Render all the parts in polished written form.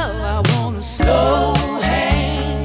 love, I want a slow hand.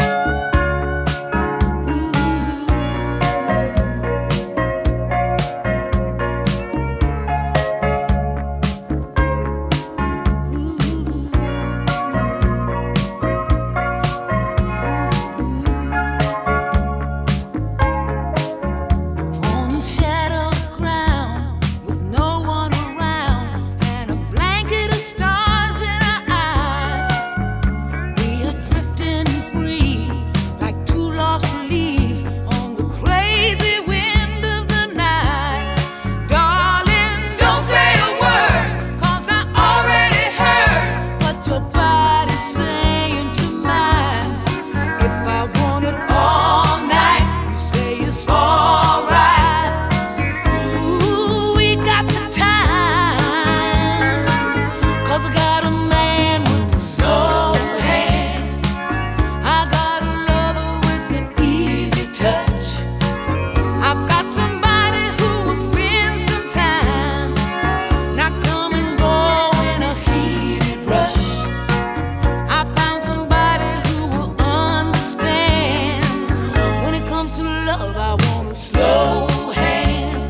On shattered ground with no one around and a blanket of stars in our eyes, we are drifting free like two lost leaves on the crazy wind of the night. Darling, don't say a word, 'cause I already heard what your body's saying to mine. If I want it all night, you say it's alright. Ooh, we got the time, 'cause I got a man with a slow hand. I got a lover with an easy touch. I've got somebody who will spend some time, not come and go in a heated rush. I found somebody who will understand. When it comes to love, I want a slow hand.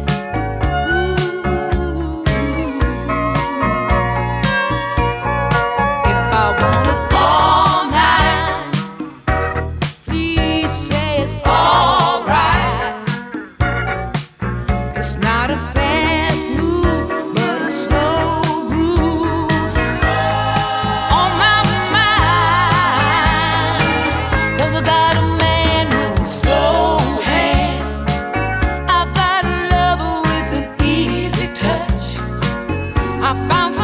Ooh. If I want it all night, please say it's alright. It's not a fast move, but a slow groove on my mind. 'Cause I got a man with a slow hand. I've got a lover with an easy touch. I found